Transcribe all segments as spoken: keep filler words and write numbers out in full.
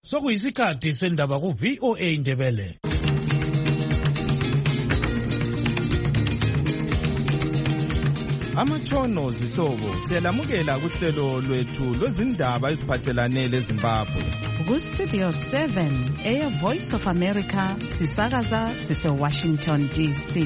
Sokuyisikhathi sendaba ku V O A Ndebele. Amatshono zihlobo siyalamukela kuhlelo lwethu lwezindaba eziphathelane leZimbabwe. Ku Studio seven, Air Voice of America, sisakaza sise Washington D C.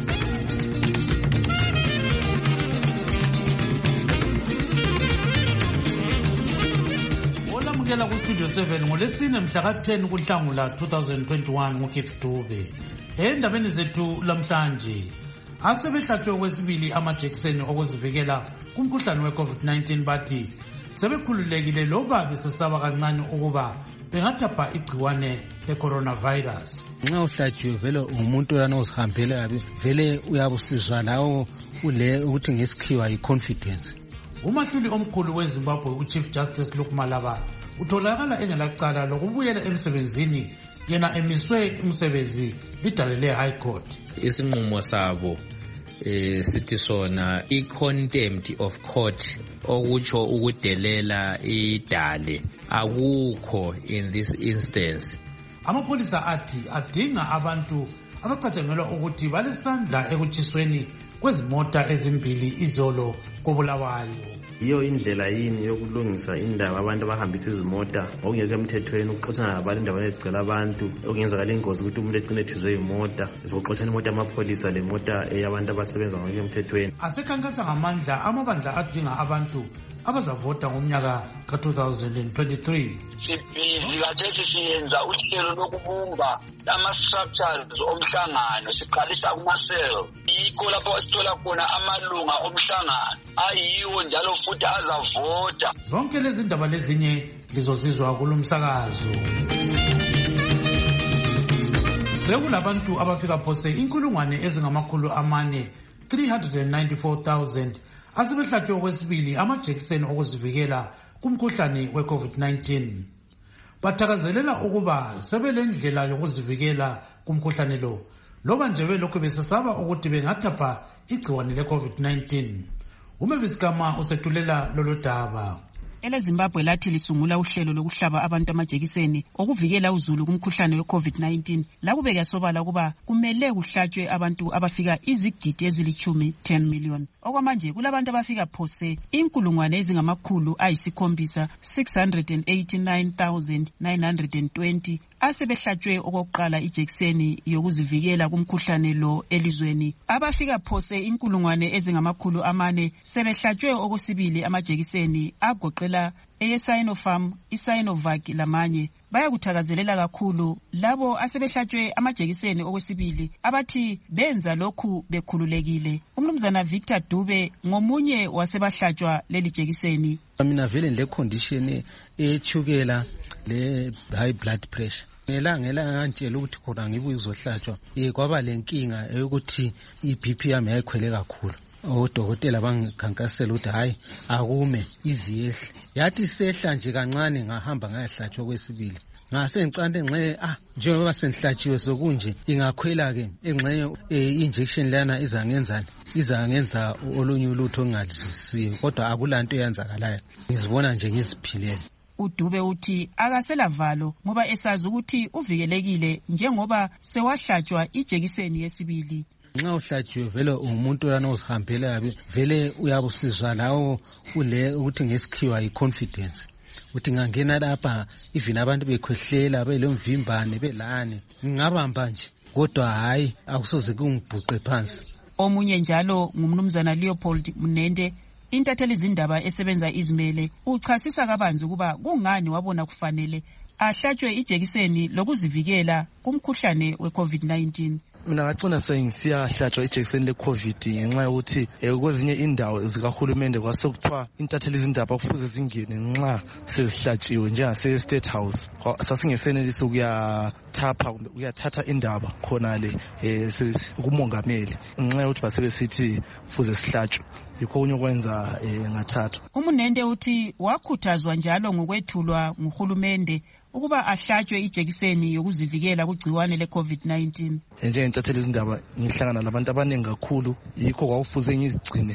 Olamukela ku Studio seven ngolesine mhla ka ten kuNhlangula twenty twenty-one nguGibbs Dube. Endabeni zethu lamhlanje asebehlatshwe okwesibili amajekiseni okuzivikela kumkhuhlane we-COVID nineteen bathi sebekhululekile loba besesaba kancane ukuba bengathapha igciwane le-coronavirus. Nxa uhlatshiwe vele umuntu lana uzihambele kabi vele uyabusizwa lawo ule ukuthi ngesikhiwa yi-confidence. Umahluli omkhulu weZimbabwe uChief Justice Luke Malaba utholakala engelacala lokubuyela emsebenzini yena emiswe umsebenzi lidale le-High Court. Isinqumo sabo eh sithi sona i-contempt of court okutsho ukudelela idale akukho in this instance. Amapholisa athi adinga abantu abacatshangelwa ukuthi balesandla ekutshisweni kwezimota ezimbili izolo koBulawayo. Iyo indlela yini yokulungisa indaba abantu abahambisa izimota okungekho emthethweni ukuxoxana nabantu indaba ezicela abantu okungenzakala ingozi ukuthi umuntu egcine ethizwe imota ezokuxoxana imota yamapholisa lemota eyabantu abasebenza ngokungekho emthethweni. Asekhankasa ngamandla amabandla adinga abantu abazavota ngomnyaka ka twenty twenty-three. Sibhizi kathethi siyenza uhlelo lokubumba ama-structures omhlangano siqalisa kuma-cell. Yikho lapho sithola khona amalunga omhlangano ayiwo njalo futhi azavota. Zonke lezi ndaba lezinye lizozizwa kulumsakazo. Sekulabantu abafika phose inkulungwane ezingamakhulu amane three hundred ninety-four thousand asebehlatshwe okwesibili amajekiseni okuzivikela kumkhuhlane we-COVID nineteen. Bathakazelela ukuba sebelendlela yokuzivikela kumkhuhlane lo loba nje belokhu besesaba ukuthi bengathapha igciwane le-COVID nineteen. Umavis Kama usethulela lolu daba. EleZimbabwe lathi lisungula uhlelo lokuhlaba abantu amajekiseni okuvikela uzulu kumkhuhlane we-COVID nineteen. Lakube kuyasobala ukuba kumele kuhlatshwe abantu abafika izigidi ezilichumi ten million. Okwamanje kulabantu abafika phose inkulungwane ezingamakhulu ayisikhombisa six hundred eighty-nine thousand nine hundred twenty asebehlatshwe okokuqala ijekiseni yokuzivikela kumkhuhlane lo elizweni. Abafika phose inkulungwane ezingamakhulu amane sebehlatshwe okwesibili amajekiseni agoqela eyeSinopharm, iSinovac lamanye. Bayakuthakazelela kakhulu labo asebehlatshwe amajekiseni okwesibili abathi benza lokhu bekhululekile. Umnumzana Victor Dube ngomunye wasebahlatshwa leli jekiseni. Mina vele le condition echukela le high blood pressure ngela ngela ngantshela ukuthi khona ngibuye uzohlatshwa eh kwaba lenkinga ukuthi iB P yami yayikhwele kakhulu. Odokotela bangikhankasela ukuthi hayi akume iziyehle yathi sehla nje kancane ngahamba ngayahlatshwa kwesibili ngase ngicande nxe ah njengoba senhlatshiwe sokunje ingakhwela ke engxe injection lana izangenzani izangenza olunye ulutho ongalizisiwe kodwa akulanto eyenzakalayo ngizibona nje ngiziphilele. uDube uthi akasela valo ngoba esazi ukuthi uvikelekile njengoba sewahlatshwa ijekiseni yesibili. Nxa uhlatshiwe vele umuntu lana uzihambela kabi vele uyabusizwa lawo ule ukuthi ngesikhiwa yi-confidence uthi ngangena lapha even abantu bekhwehlela belemvimbane belane ngingabamba nje kodwa hayi akusoze kungibhuqe phansi. Omunye njalo ngumnumzana Leopold Munende intatheli izindaba esebenza izimele uchasisa kabanzi ukuba kungani wabona kufanele ahlatshwe ijekiseni lokuzivikela kumkhuhlane we-COVID nineteen. Mina ngacina sengisiyahlathwa ijekiseni le-COVID ngenxa yokuthi kwezinye indawo zikahulumende kwasekuthiwa intatheli izindaba kufuze zingene nxa sezihlatshiwe njengase-State House. Sasingesenelisi ukuyathapha kumbe ukuyathatha indaba khonale kumongameli ngenxa yokuthi basebesithi kufuze sihlatshwe. Yikho okunye okwenza ngathathwa. Umunende uthi wakhuthazwa njalo ngokwethulwa nguhulumende ukuba ahlatshwe ijekiseni yokuzivikela kugciwane le-COVID nineteen. Njengentatheli izindaba ngihlangana labantu abaningi kakhulu yikho kwakufuze ngizigcine.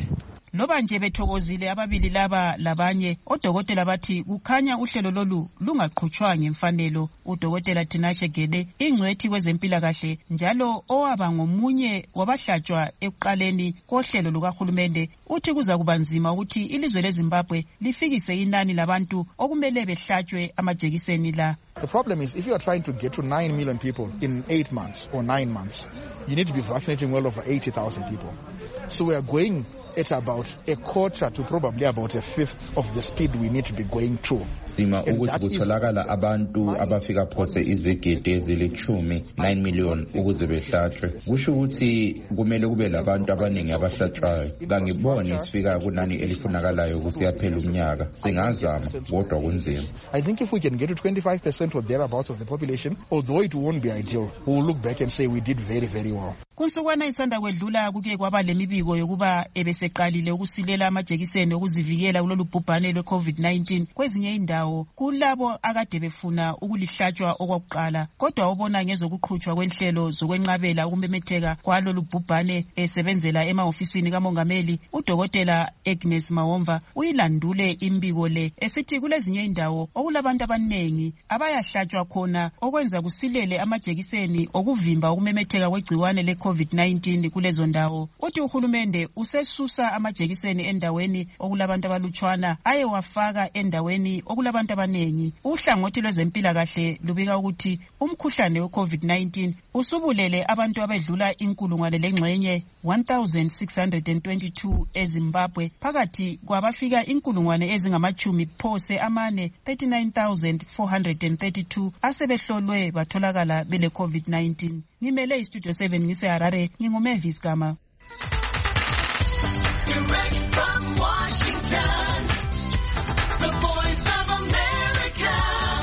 loba nje bethokozile ababili laba labanye odokotela bathi kukhanya uhlelo lolu lungaqhutshwa ngemfanelo. Udokotela Tinashe Gede ingcwethi kwezempilakahle njalo owaba ngomunye wabahlatshwa ekuqaleni kohlelo lukahulumende uthi kuza kuba nzima ukuthi ilizwe leZimbabwe lifikise inani labantu okumele behlatshwe amajekiseni la. The problem is if you are trying to get to nine million people in eight months or nine months, you need to be vaccinating well over eighty thousand people. So we are going at about a quarter to probably about a fifth of the speed we need to be going to. Sima ukuthi kutholakala abantu abafika phose izigidi ezilithumi nine million ukuze behlatshwe. Kusho ukuthi kumele kube labantu abaningi abahlatshwayo. Ngangibona isifika kunani elifunakalayo kusiyaphela umnyaka. Singazama kodwa kunzima. I think if we can get to twenty-five percent or thereabouts of the population, although it won't be ideal, we will look back and say we did very very well. Kunsukwana isanda kwedlula kuke kwaba lemibiko yokuba ebeseqalile ukusilela amajekiseni okuzivikela kulolu bhubhane lwe COVID nineteen kwezinye indawo kulabo akade befuna ukulihlatshwa okwakuqala, kodwa obona ngezokuqhutshwa kwenhlelo zokwenqabela ukumemetheka kwalolu bhubhane esebenzela emaofisini kamongameli udokotela Agnes Mawomva uyilandule imbiko le esithi kulezinye indawo okulabantu abanengi abayahlatshwa khona okwenza kusilele amajekiseni okuvimba ukumemetheka kwegciwane le COVID nineteen kulezo ndawo. Uthi uhulumende usesusa amajekiseni endaweni okulabantu abalutshwana aye wafaka endaweni okulabantu abanengi. Uhlangothi lwezempilakahle lubika ukuthi umkhuhlane we COVID nineteen usubulele abantu abedlula inkulungwane lengxenye one thousand six hundred twenty-two eZimbabwe phakathi kwabafika inkulungwane ezingamachumi phose amane thirty-nine thousand four hundred thirty-two asebehlolwe batholakala bele COVID nineteen. Ngimele istudio seven ngise Harare, nginguMavis Gama. Direct from Washington, the voice of America,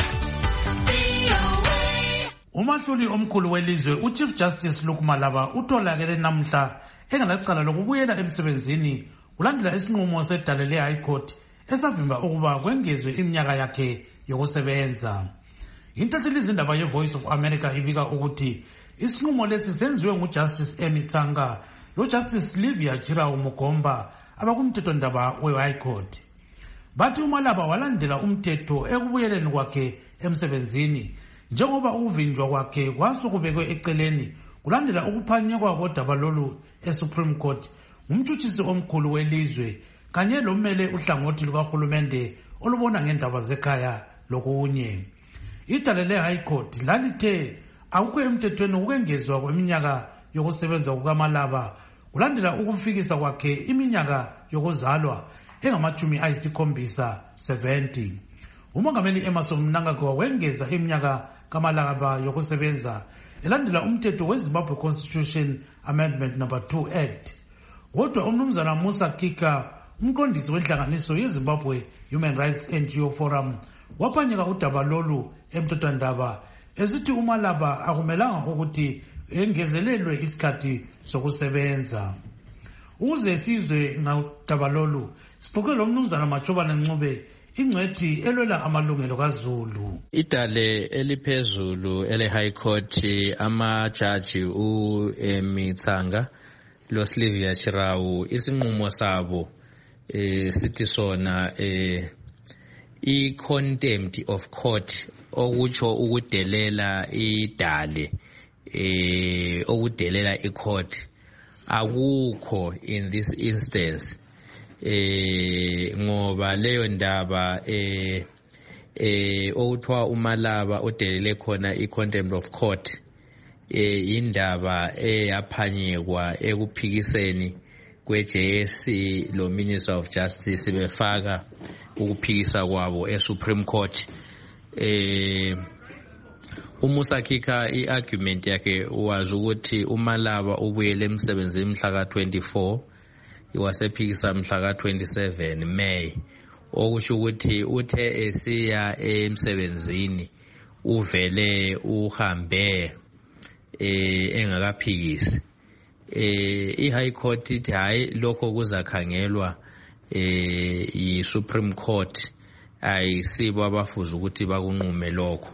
V O A. Umahluli omkhulu welizwe uChief Justice Luke Malaba utholakele namhla engalacala lokubuyela emsebenzini kulandela isinqumo sedale le High Court esavimba ukuba kwengezwe iminyaka yakhe yokusebenza. Intatheli izindaba ye-Voice of America ibika ukuthi isinqumo lesi senziwe nguJustice Amy Tsanga loJustice Livia Chirau Mugomba abakumthethondaba we-High Court. Bathi uMalaba walandela umthetho ekubuyeleni kwakhe emsebenzini njengoba ukuvinjwa kwakhe kwasukubekwe eceleni kulandela ukuphanyekwa kodaba lolu eSupreme Court ngumtshutshisi omkhulu welizwe kanye lomele uhlangothi lukahulumende olubona ngendaba zekhaya lokunye. Idale le-High Court lalithe akukho emthethweni ukwengezwa kweminyaka yokusebenza kukaMalaba kulandela ukufikisa kwakhe iminyaka yokuzalwa engamachumi ayisikhombisa seventy. Umongameli Emmerson Mnangagwa wengeza iminyaka kaMalaba yokusebenza elandela umthetho weZimbabwe Constitution Amendment number two Act. Kodwa umnumzana Musa Kika umqondisi wenhlanganiso yeZimbabwe Human Rights N G O Forum waphanyeka udaba lolu emthethwandaba esithi uMalaba akumelanga ukuthi engezelelwe isikhathi sokusebenza. Uze sizwe ngodaba lolu sibhuke lo mnumzana Machobane Ncube ingcwethi elwela amalungelo kaZulu. Idale eliphezulu ele High Court amajaji u Amy Tsanga lo Livia Chirau isinqumo sabo eh sithi sona eh I contempt of court okutsho ukudelela idale eh okudelela icourt akukho in this instance eh ngoba leyo ndaba eh eh okuthwa uMalaba udelele khona I contempt of court eh indaba eyaphanyekwa ekuphikiseni kwe-J S C lo Minister of Justice befaka ukuphikisa kwabo eSupreme Court. eh uMusa Kika iargument yakhe wazi ukuthi uMalaba ubuyele emsebenzini mhla ka twenty-four iwasephikisa mhla ka twenty-seven May okusho ukuthi uthe esiya emsebenzini uvele uhambe eh engakaphikisi. eh iHigh Court ithi hayi lokho kuzakhangelwa eh iSupreme Court ayisibo abafuza ukuthi bakunqume lokho.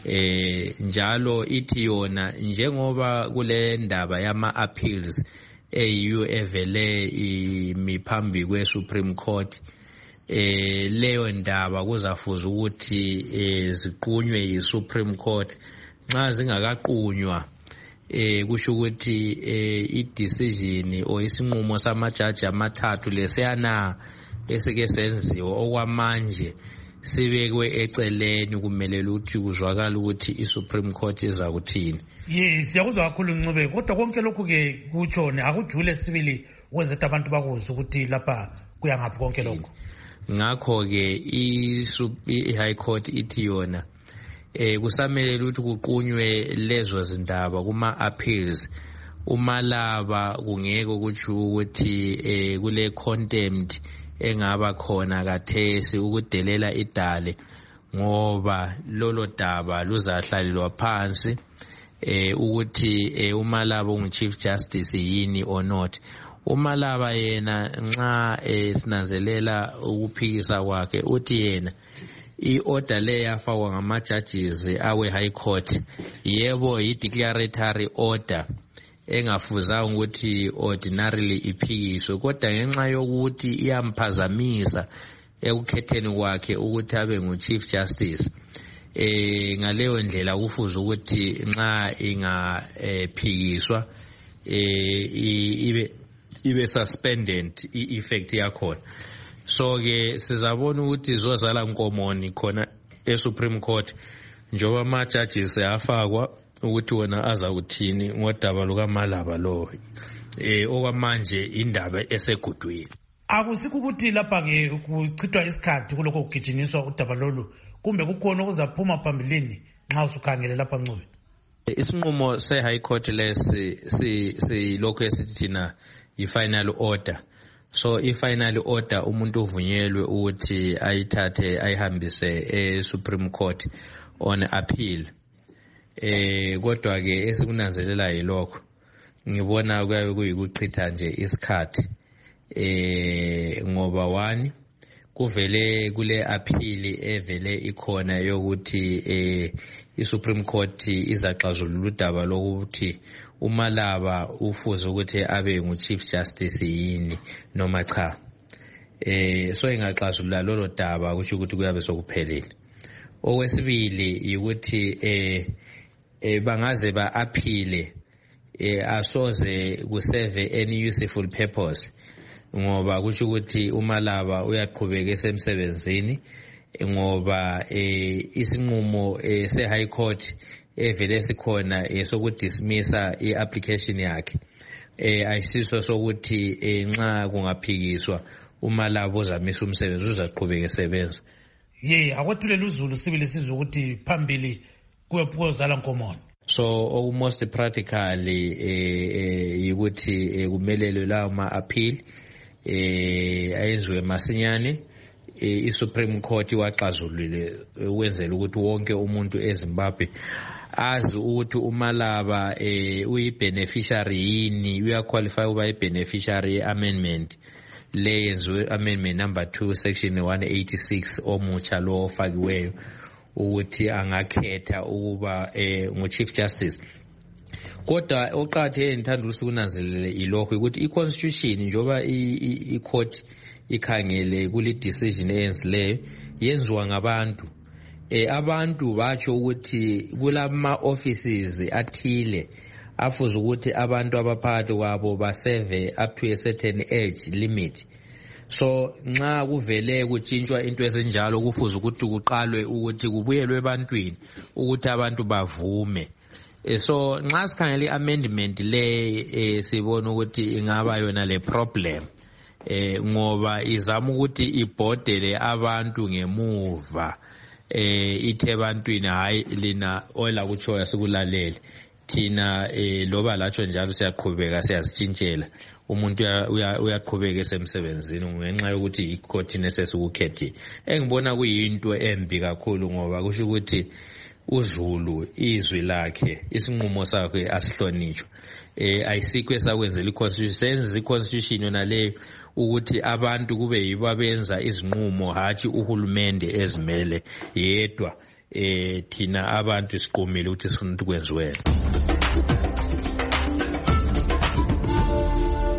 eh njalo ithi yona njengoba kule ndaba yama appeals eyiyo evele imiphambi kwe Supreme Court eh leyo ndaba kuzafuza ukuthi eh ziqunywe yi Supreme Court. Nxa zingakaqunywa eh kusho ukuthi eh i decision o isinqumo samajaji amathathu lesiyana esike senziwe okwamanje sibekwe eceleni kumele ukuthi kuzwakala ukuthi i Supreme Court iza kuthini. Yes, siyakuzwa kakhulu Ncube, kodwa konke lokhu ke kutshone akujule sibili ukwenza ukuthi abantu bakuzwe ukuthi lapha kuyangaphi konke lokho. Ngakho ke i High Court ithi yona eh kusamele ukuthi kuqunywe lezo zindaba kuma appeals. Umalaba kungeke ukuthi ukuthi eh kule contempt engaba khona kathesi ukudelela idale ngoba lolo daba luzahlalelwa phansi eh ukuthi eh umalaba ungu Chief Justice yini or not. Umalaba yena nxa eh sinanzelela ukuphikisa kwakhe uthi yena i-order le yafakwa ngama judges awe High Court yebo yi declaratory order engafuza ukuthi ordinarily iphikiswe, kodwa ngenxa yokuthi iyamphazamisa ekukhetheni kwakhe ukuthi abe ngu Chief Justice eh ngaleyo ndlela kufuza ukuthi nxa ingaphikiswa eh ibe ibe suspended i-effect yakhona. So ke sizabona ukuthi zozala nkomoni khona e Supreme Court njoba ama judges afakwa ukuthi wona aza kuthini ngodaba lukaMalaba lo eh okwamanje indaba esegudwini. Akusikho ukuthi lapha ke kuchithwa isikhathi kuloko kugijinyiswa udaba lolu kumbe kukhona okuzaphuma phambilini nxa usukhangele lapha Ncube. Isinqumo se High Court lesi si si lokho esithina i final order. So i final order umuntu uvunyelwe ukuthi ayithathe ayihambise e Supreme Court on appeal. Eh kodwa ke esikunanzelela yilokho ngibona kuyabe kuyikuchitha nje isikhathi eh ngoba one kuvele kule appeal evele ikhona yokuthi eh i Supreme Court izaxazulula udaba lokuthi uMalaba ufuze ukuthi abe ngu Chief Justice yini noma cha. Eh so ingaxazulula lolo daba kusho ukuthi kuyabe sokuphelile. Okwesibili ukuthi eh eh bangaze ba appeal eh asoze kuserve any useful purpose ngoba kusho ukuthi uMalaba uyaqhubeka esemsebenzini ngoba eh isinqumo se High Court evele sikhona esokudismissa iapplication yakhe eh ayisiso sokuthi nxa kungaphikiswa uMalaba uzamisa umsebenzi uzaqhubeka esebenza. Ye akwethule uzulu sibili sizwe ukuthi phambili kuyopozala nkomoni. So almost practically eh ukuthi kumelele lawo ma appeal eh ayizwe masinyane i Supreme Court waxazulule ukwenzela ukuthi wonke umuntu eZimbabwe azi ukuthi uMalaba eh uyi beneficiary yini uya qualify uba i beneficiary amendment le yenziwe amendment number two section one eighty-six omutsha lo ofakiweyo ukuthi angakhetha ukuba eh ngu Chief Justice. Kodwa oqathe ngithanda ukusikunanzelele ilokho ukuthi i constitution njoba i court ikhangele kule decision eyenzileyo yenziwa ngabantu eh abantu batsho ukuthi kulama offices athile afuze ukuthi abantu abaphakathi kwabo baseve up to a certain age limit. So nxa kuvele kutshintshwa into ezinjalo kufuze ukuthi kuqalwe ukuthi kubuyelwe ebantwini ukuthi abantu bavume. So nxa sikhangele amendment le sibona ukuthi ingaba yona le problem eh ngoba izama ukuthi ibhodele abantu ngemuva eh ithe ebantwini hayi lina ola kutshoya sikulalele thina eh loba latsho njalo siyaqhubeka siyazitshintshela umuntu uyaqhubeka esemsebenzini ngenxa yokuthi icourt nesesikukhethile. Engibona kuyinto embi kakhulu ngoba kusho ukuthi uZulu izwi lakhe isinqumo sakhe asihlonishwe eh ayisikho esakwenzela iconstitution iconstitution yona le ukuthi abantu kube yibo abenza izinqumo hathi uhulumende ezimele yedwa eh thina abantu siqomile ukuthi sifuna ukwenziwe.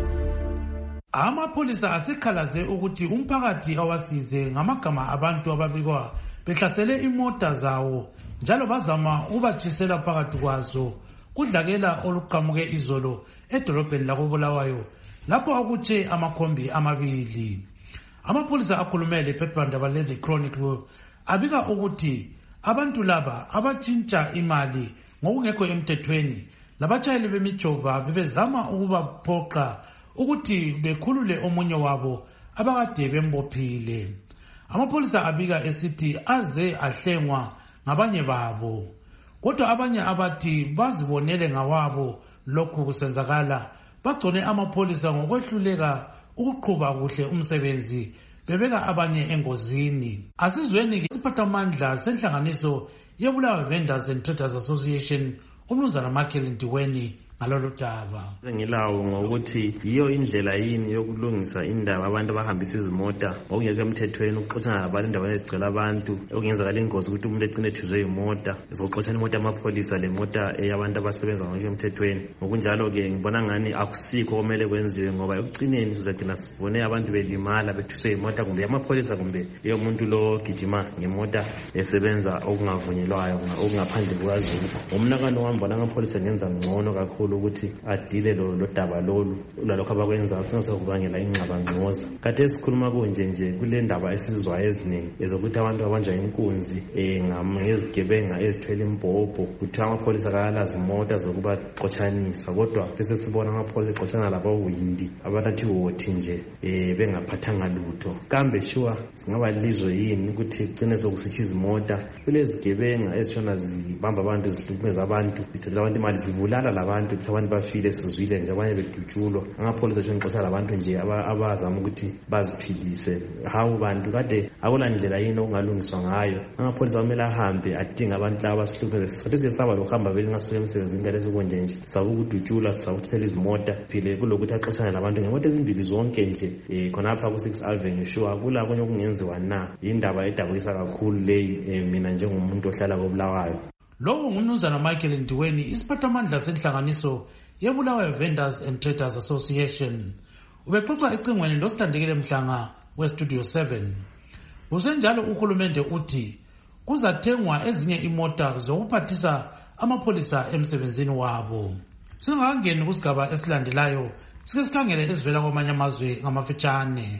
Amapholisa asekhalaze ukuthi umphakathi awasize ngamagama abantu ababikwa behlasele imota zawo njalo bazama ukubatshisela phakathi kwazo kudlakela oluqhamuke izolo edolobheni lakoBulawayo lapho akuthe amakhombi amabili. Amapholisa akhulume lephephandaba le-The Chronicle abika ukuthi abantu laba abatshintsha imali ngokungekho emthethweni labatshayeli bemijova bebezama ukubaphoqa ukuthi bekhulule omunye wabo abakade bembophile. Amapholisa abika esithi aze ahlengwa ngabanye babo, kodwa abanye abathi bazibonele ngawabo lokhu kusenzakala bagcone amapholisa ngokwehluleka ukuqhuba kuhle umsebenzi bebeka abanye engozini. Asizweni ke isiphathamandla senhlanganiso yeBulawayo Vendors and Traders Association umnumzana Michael Ndiweni ngalolu daba. Sengilawo ngokuthi yiyo indlela yini yokulungisa indaba abantu abahambisa izimota okungekho emthethweni ukuxoxana labantu indaba ezigcwele abantu okungenzakala ingozi ukuthi umuntu egcine ethizwe imota ezoxoxana imota yamapholisa lemota eyabantu abasebenza ngokungekho emthethweni. Ngokunjalo ke ngibona ngani akusikho okumele kwenziwe ngoba ekugcineni sizagcina sibone abantu belimala bethuswe imota kumbe yamapholisa kumbe eyo muntu lo gijima ngemota esebenza okungavunyelwayo okungaphandle kukaZulu. Umnakano wami bona amapholisa ngenza ngcono kakhulu ukuthi adile lo daba lolu lalokho abakwenza ukuthi sekubangela ingxabangxoza. Kade esikhuluma kunje nje kule ndaba esizwa eziningi ezokuthi abantu abanjwa inkunzi eh ngezigebenga ezithwele imbhobho kuthi amapholisa akalazi imota zokuba xotshanisa, kodwa bese sibona amapholisa exoxana labawindi abanathi wothi nje eh bengaphathanga lutho. Kambe sure singaba lizwe yini ukuthi gcine sokusithi izimota kulezi gebenga ezishona zibamba abantu zihlukumeza abantu zithatha abantu imali zibulala labantu abantu bafile sizwile nje abanye bedutshulwa. Amapholisa ashonixoxa labantu nje abazama ukuthi baziphilise. Hawu bantu kade akula ndlela yini okungalungiswa ngayo. Amapholisa kumele ahambe adinga abantu laba abasihlukumeza. Sisathi siyasaba lokuhamba vele ngasuke emsebenzini ngaleso konje nje sabe ukudutshulwa sakuthela izimota phile kulokuthi axoxana labantu ngemoto ezimbili zonke nje eh khonapha ku six Avenue. Sure kula konye okungenziwa na indaba edabukisa kakhulu leyi mina njengomuntu ohlala koBulawayo. Lowo ngumnumzana Michael Ndiweni isiphathamandla senhlanganiso yeBulawayo Vendors and Traders Association. Ubexoxa ecingweni losithandekile Mhlanga weStudio seven. Usenjalo uhulumende uthi kuzathengwa ezinye imota zokuphathisa amapholisa emsebenzini wabo. Singakangeni kusigaba esilandelayo sike sikhangele ezivela kwamanye amazwe ngamafitshane.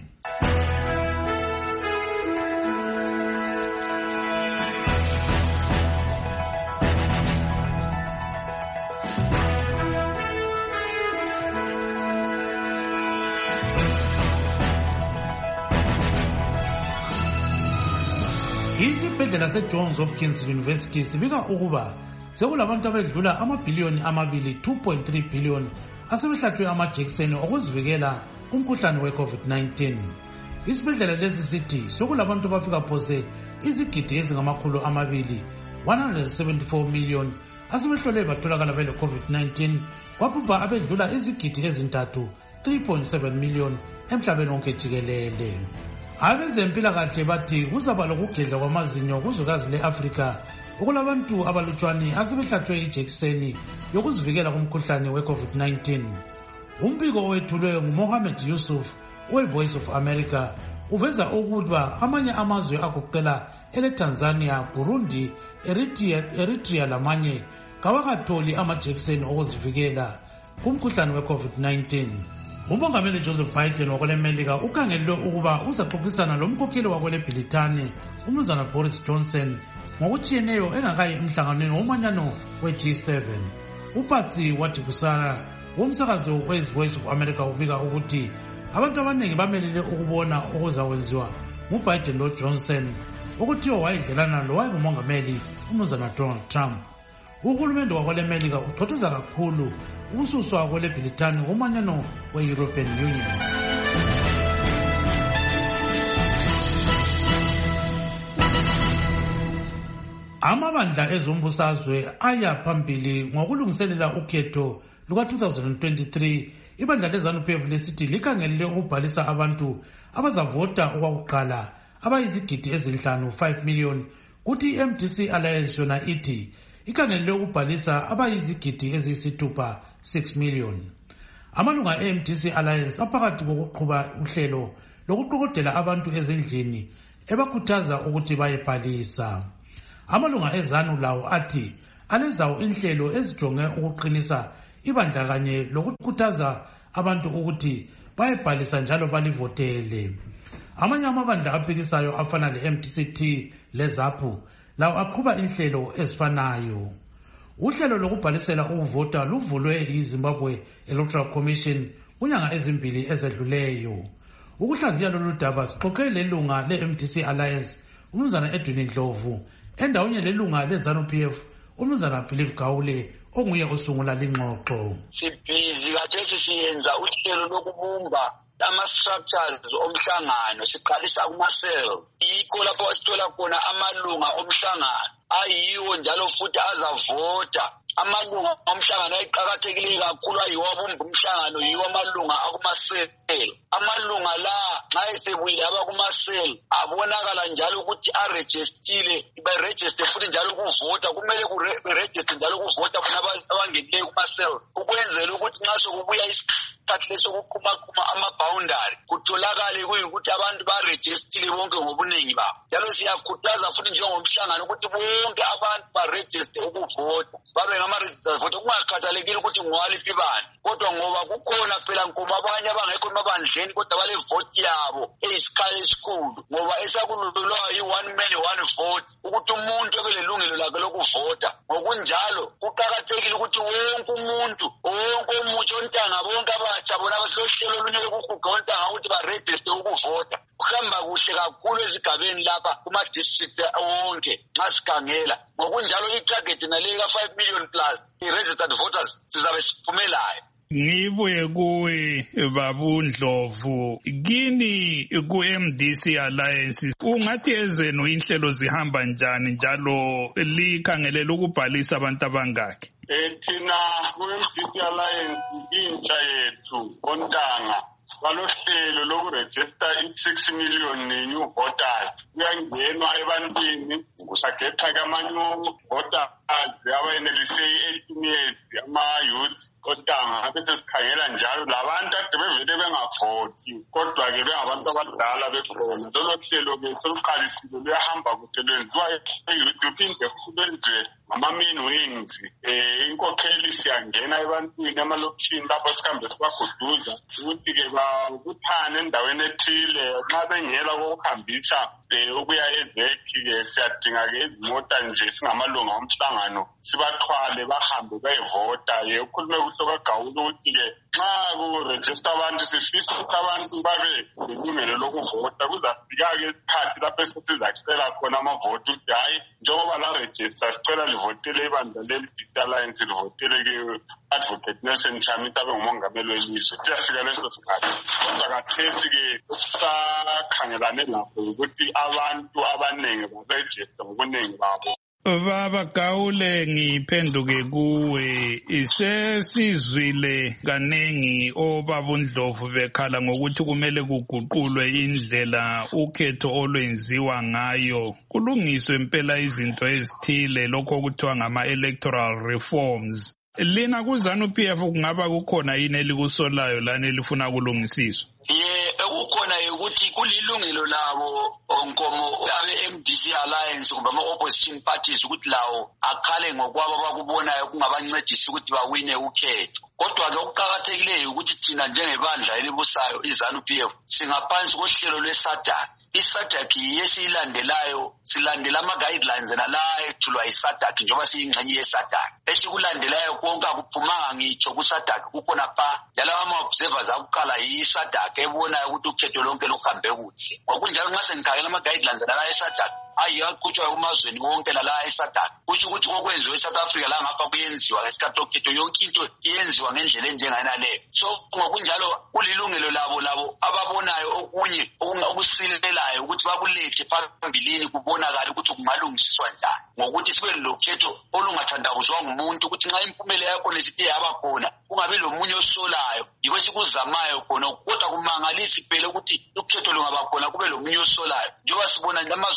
Isibhedlela seJohns Hopkins University sibika ukuba sekulabantu abedlula amabhiliyoni amabili two point three billion asebehlatshwe amajekiseni okuzivikela kumkhuhlane we-COVID nineteen. Isibhedlela lesi sithi sekulabantu abafika phose izigidi ezingamakhulu amabili one hundred seventy-four million asebehlole batholakala bele COVID nineteen kwabhubha abedlula izigidi ezintathu three point seven million emhlabeni wonke jikelele. Abezempilakahle bathi kuzaba lokugedla kwamazinyo kuzwekazi le-Afrika okulabantu abalutshwane asebehlatshwe ijekiseni yokuzivikela kumkhuhlane we-COVID nineteen. Umbiko owethulwe nguMohammed Yusuf we-Voice of America uveza ukuba amanye amazwe agoqela ele-Tanzania, Burundi, Eritrea, Eritrea lamanye kawakatholi amajekiseni okuzivikela kumkhuhlane we-COVID nineteen. Umongameli Joseph Biden wakwelemelika ukhangelwe ukuba uzaxoxisana lomkhokheli wakweleBrithani umnumzana Boris Johnson ngokutshiyeneyo engakayi emhlanganweni womanyano we-G seven. Upatsi wathi kusala womsakazi we-Voice of America ubika ukuthi abantu abaningi bamelele ukubona okuzawenziwa nguBiden lo Johnson okuthiwa wayedlelana lowayengumongameli umnumzana Donald Trump. Uhulumende wakwelemelika uxoxisa kakhulu ukususwa kweleBrithani ngomanyano we-European Union. Amabandla ezombusazwe aya phambili ngokulungiselela ukhetho luka two thousand twenty-three. Ibandla leZANU-P F lesithi likhangelele ukubhalisa abantu abazavota okwakuqala abayizigidi ezinhlanu five million kuthi i-M D C Alliance yona ithi ikhangelele ukubhalisa abayizigidi eziyisithupha six million. Amalunga e-M D C Alliance aphakathi kokuqhuba uhlelo lokuqokodela abantu ezindlini ebakhuthaza ukuthi bayebhalisa. Amalunga eZANU lawo athi alezawo inhlelo ezijonge ukuqinisa ibandla kanye lokukhuthaza abantu ukuthi bayebhalisa njalo balivotele. Amanye amabandla aphikisayo afana le-M D C T leZAPU lawo aqhuba inhlelo ezifanayo. Uhlelo lokubhalisela ukuvota luvulwe yiZimbabwe Electoral Commission kunyanga ezimbili ezedluleyo. Ukuhlaziya lolu daba sixoxe lelunga le-M D C Alliance uMnumzana Edwin Ndlovu endaweni lelunga leZANU P F uMnumzana Philip Gawule onguye osungula lingxoxo. Sibhizi kathesi siyenza uhlelo lokubumba ama-structures omhlangano siqalisa kuma-cells. Yikho lapho sithola khona amalunga omhlangano ayiwo njalo futhi azavota. Amalunga omhlangano ayiqakathekile kakhulu ayiwo abumba umhlangano yiwo amalunga akuma-cell. Amalunga la nxa esebuyile abakuma-cell abonakala njalo ukuthi arejistile berejiste futhi njalo ukuvota. Kumele kurejiste njalo ukuvota bona abangenileyo kuma-cell ukwenzela ukuthi nxa sokubuya isikhathi lesokuqhumaqhuma ama-boundary kutholakale kuyikuthi abantu barejistile bonke ngobuningi babo. Njalo siyakhuthaza futhi njengomhlangano ukuthi bonke abantu barejiste ukuvota babe ngama-registered voter kungakhathalekile ukuthi ngowaliphi ibandla, kodwa ngoba kukhona phela nkuma abanye abangekho emabandleni kodwa balevoti yabo eyisikhala esikhulu ngoba esakululwayo i-one man one vote ukuthi umuntu ebelelungelo lakhe lokuvota. Ngokunjalo kuqakathekile ukuthi wonke umuntu wonke umutsha ontanga bonke abatsha bona basilohlelo olunye lokuhuga ontanga ukuthi barejiste ukuvota. Kuhamba kuhle kakhulu ezigabeni lapha kuma-districts wonke nxa sikhangela. Ngokunjalo i-target naleyo ka-five million plus i-registered voters sizabe siphumelayo. Ngibuye kuwe Babu Ndlovu, kini ku-M D C Alliance ungathi ezenu inhlelo zihamba njani njalo likhangelela ukubhalisa abantu abangaki? Eh thina ku-M D C Alliance intsha yethu ontanga balohlelo lokurejista i-six million new voters. Kuyangenwa ebantwini kusagethwa kamanye voters abayenelise i-eighteen years ama-youth ontanga bese sikhangela njalo labantu ade bevele bengavoti kodwa-ke bengabantu abadala bekhona. Lolo hlelo-ke soluqalisile luyahamba kude lwenziwa e-youth phinde futhi lwenziwe ngama-main wings. Um inkokheli siyangena ebantwini amalokishini lapho sihambe sibaguduza ukuthi-ke babuthane endaweni ethile. Nxa bengela kokuhambisa um ukuya ezekhi-ke siyadinga-ke izimota nje singamalunga omhlangano sibathwale bahambe bayevota-ke. Ukhulume kuhle kaGawule ukuthi-ke nxa kurejista abantu sifisa ukuthi abantu babe lelungelo lokuvota. Kuzafika-ke isikhathi lapho esizacela khona amavoti ukuthi hhayi njengoba larejista sicela livotele ibandla le-D C Alliance livotele-ke Advocate Nelson Chamisa abe ngumongameli welizwe. Siyafika leso sikhathi kodwa kathesi-ke kusakhangelane lapho ukuthi abantu abaningi barejista ngobuningi babo. Baba Gawule, ngiphenduke kuwe. Sesizwile kanengi oBabu Ndlovu bekhala ngokuthi kumele kuguqulwe indlela ukhetho olwenziwa ngayo, kulungiswe impela izinto ezithile lokho kuthiwa ngama-electoral reforms. Lina ku-ZANU P F kungaba kukhona yini elikusolayo lana elifuna kulungisiswa? Ye ukukhona ukuthi kulilungelo labo onkomo abe-M D C Alliance kumbe ama-opposition parties ukuthi lawo akhale ngokwabo abakubonayo kungabancedisi ukuthi bawine ukhetho. Kodwa-ke okuqakathekileyo ukuthi thina njengebandla elibusayo i-ZANU P F singaphansi kohlelo lwe-SADC. I-SADC yesiyilandelayo, silandela ama-guidelines nala ethulwa yi-SADC njengoba siyingxenye ye-SADC. Esikulandelayo konke akuphumanga ngitsho ku-SADC kukhona pha njalo ama-observers akuqala yi-SADC ebonayo ukuthi ukhetho lonke luhambe kuhle. Ngokunjalo nxa sengikhangela ama-guidelines nala e-SADC ayaqhutshwa kumazweni wonke lala e-SADC kutsho ukuthi kokwenziwa e-South Africa la ngapha kuyenziwa ngesikhathi okhetho yonke into iyenziwa ngendlela enjenganaleyo. So ngokunjalo kulilungelo labo labo ababonayo okunye okusilelayo ukuthi bakulethe phambilini kubonakala ukuthi kungalungisiswa njani ngokuthi sibe lokhetho olungathandabuzwa ngumuntu ukuthi nxa impumela yakho lesithe yabakhona kungabi lomunye osolayo. Yikho sikuzamayo khona kodwa kumangalisi phela ukuthi ukhetho lungabakhona kube lomunye osolayo njengoba sibona amazwe anjengabo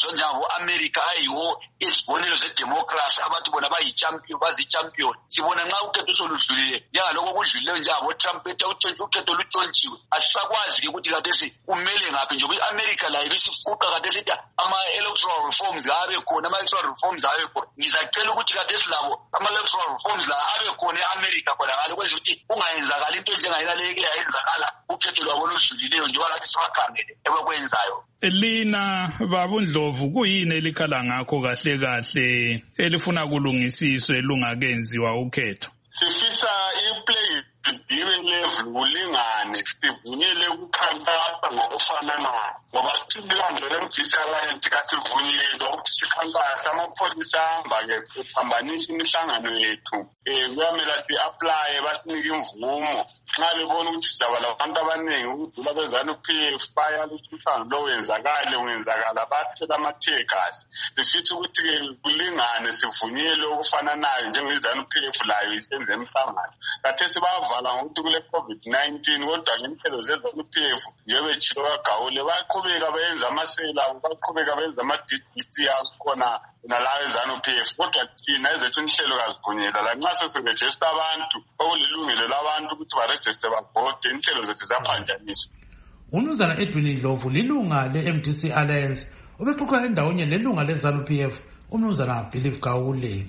America ayiwo izibonelo zedemocracy abathi bona bayi-champion bazi-champion sibona nxa ukhetho soludlulile njengalokho kudlulileyo njengabo Trump ukhetho lutshontshiwe asisakwazi-ke ukuthi kathesi kumele ngaphi nje i-America layo ibisifuqa kathesi ithi ama-electoral reforms abe khona ama-electoral reforms abe khona ngizacela ukuthi kathesi labo ama-electoral reforms la abe khona e-America khona ngalo kwenza ukuthi kungayenzakali into njengayinaleke yayenzakala ukhetho lwabo oludlulileyo njengoba lathi sibakhangele ebakwenzayo. Lina babundlovu kuyini elikhala ngakho kahle kahle elifuna kulungisiswe lungakenziwa ukhetho? Sifisa iplay ibe level kulingane sivunyele ukukhankasa ngokufananayo ngoba silandela emjisi alliance kasivunyelwe ukuthi sikhankasa amapholisa ahamba-ke kuphambanisa imihlangano yethu um kuyamela si-aplaye basinike imvumo nxa bebona ukuthi sizaba labantu abaningi ukudlula bezanu-P F bayala ukuthi umhlangano lo wenzakale ungenzakala bathela amathegasi sifisa ukuthi-ke kulingane sivunyelwe okufananayo njengezanu-P F layo isenze emhlangano kathesi bavala ngokuthi kule COVID nineteen kodwa ngenhlelo zezanu-P F njengoba etshilo kagawule bayaqhubeka bayenza amasela baqhubeka bayenza ama-D D C akhona nalawo ezanu-P F kodwa thina ezethu inhlelo kazivunyela lanxa sesirejista abantu okulilungelo labantu ukuthi barejiste bavote inhlelo zethu zaphanjaniswa. Umnumzana Edwin Ndlovu lilunga le-M D C Alliance ubexoxa endawonye lelunga lezanu-P F umnumzana Believe Gawule.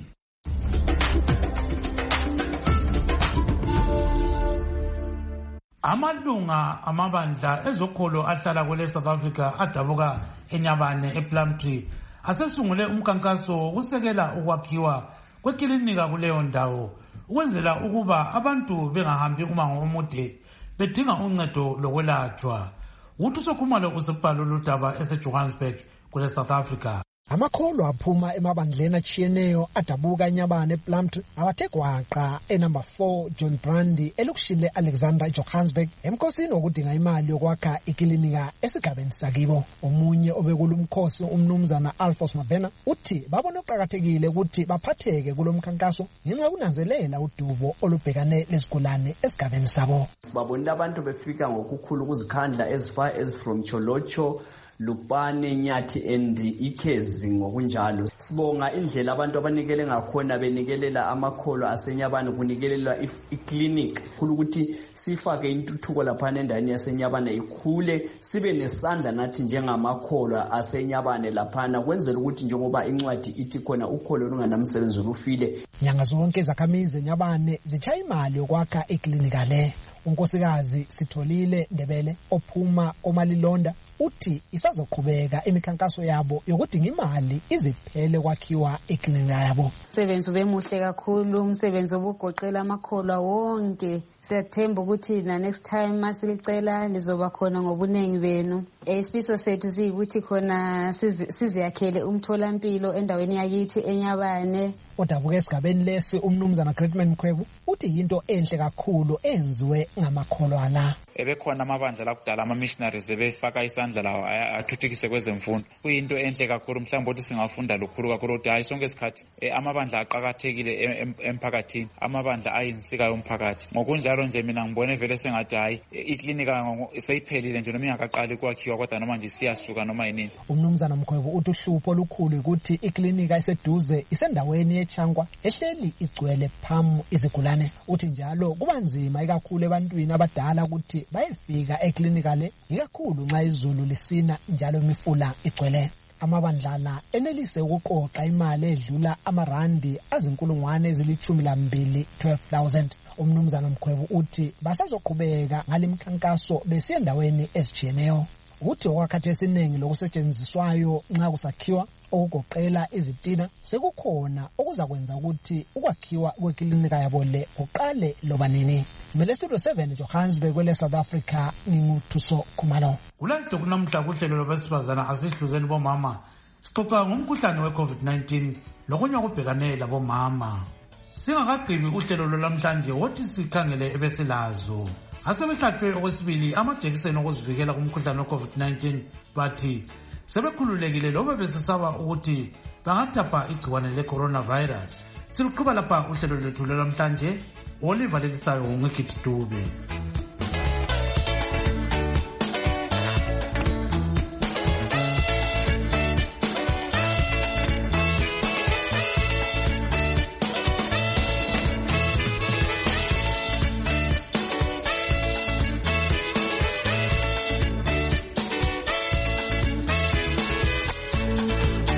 Amalunga amabandla ezokholo ahlala kwele South Africa adabuka eNyabane ePlumtree asesungule umkankaso wokusekela ukwakhiwa kwekilinika kuleyo ndawo ukwenzela ukuba abantu bengahambi umango omude bedinga uncedo lokwelatshwa. Uthi sokhumalo kusibhalo ludaba eseJohannesburg kule South Africa. Amakholwa aphuma emabandleni atshiyeneyo adabuka eNyabane ePlumtree abathe gwaqa enumber four John Brandi elokishini le-Alexander eJohannesburg emkhosini wokudinga imali yokwakha ikilinika esigabeni sakibo. Omunye obekula umkhosi umnumzana Alphonse Mabena uthi babona kuqakathekile ukuthi baphatheke kulo mkhankaso ngenxa yokunanzelela udubo olubhekane lezigulane esigabeni sabo. Sibabonile abantu befika ngokukhulu ukuzikhandla as far as from Cholocho Lupane, Nyathi and Ikezi ngokunjalo. Sibonga indlela abantu abanikele ngakhona benikelela amakholo aseNyabane kunikelela iclinic khulu ukuthi sifake intuthuko lapha endaweni yaseNyabane ikhule sibe nesandla nathi njengamakholwa aseNyabane laphana kwenzela ukuthi njengoba incwadi ithi khona ukholo olunganamsebenzi lufile. Nyanga zonke zakhamizi eNyabane zichaya imali yokwakha iklinika le. Unkosikazi Sitholile Ndebele ophuma omalilonda uthi isazoqhubeka emikhankaso yabo yokudinga imali iziphele kwakhiwa eklinika yabo. Umsebenzi bemuhle kakhulu, umsebenzi obugoqela amakholwa wonke. Siyathemba ukuthi na next time masilicela lizoba khona ngobunengi benu. Isifiso sethu siyikuthi khona siziyakhele umtholampilo endaweni yakithi eNyabane. Odabuka esigabeni lesi umnumzana Greatman Mkhwebu uthi into enhle kakhulu enziwe ngamakholwa la. Ebekhona amabandla lakudala ama-missionaries ebefaka isandla lawo athuthukise kwezemfundo. Kuyinto enhle kakhulu mhlawumbe ukuthi singafunda lukhulu kakhulu ukuthi hayi sonke isikhathi amabandla aqakathekile emphakathini, amabandla ayinsika yomphakathi. Ngokunjalo nje mina ngibone vele sengathi hayi iklinika seyiphelile nje noma ingakaqali ukwakhiwa kodwa noma nje siyasuka noma yini. Umnumzana Mkhwebu uthi uhlupho olukhulu ukuthi iklinika iseduze isendaweni eChangwa ehleli igcwele phamu izigulane. Uthi njalo kuba nzima ikakhulu ebantwini abadala ukuthi bayefika eklinika le ikakhulu nxa izulu lisina njalo imifula igcwele. Amabandlana enelise ukuqoqa imali edlula amarandi azinkulungwane ezilithumi lambili twelve thousand. Umnumzana Mkhwebu uthi basazoqhubeka ngalimkhankaso besiya endaweni ezitshiyeneyo. Uthi okwakhathi esiningi lokusetshenziswayo nxa kusakhiwa okugoqela izitina sekukhona okuzakwenza ukuthi ukwakhiwa kweklinika yabo le uqale loba nini. Mele Studio seven Johannesburg kwele South Africa nginguthuso Khumalo. Kulanto kunamhla kuhlelo lwabesifazana asihluzeni bomama sixoxa ngomkhuhlane we-COVID nineteen lokunye okubhekane labomama. Singakagqibi uhlelo lolwamhlanje wothi sikhangele ebesilazo. Asebehlatshwe okwesibili amajekiseni okuzivikela kumkhuhlane we-COVID nineteen bathi sebekhululekile loba besisaba ukuthi bangathapha igciwane le-coronavirus. Siluqhuba lapha uhlelo lwethu lolwamhlanje. Oliver Lekisayo ngikipstube.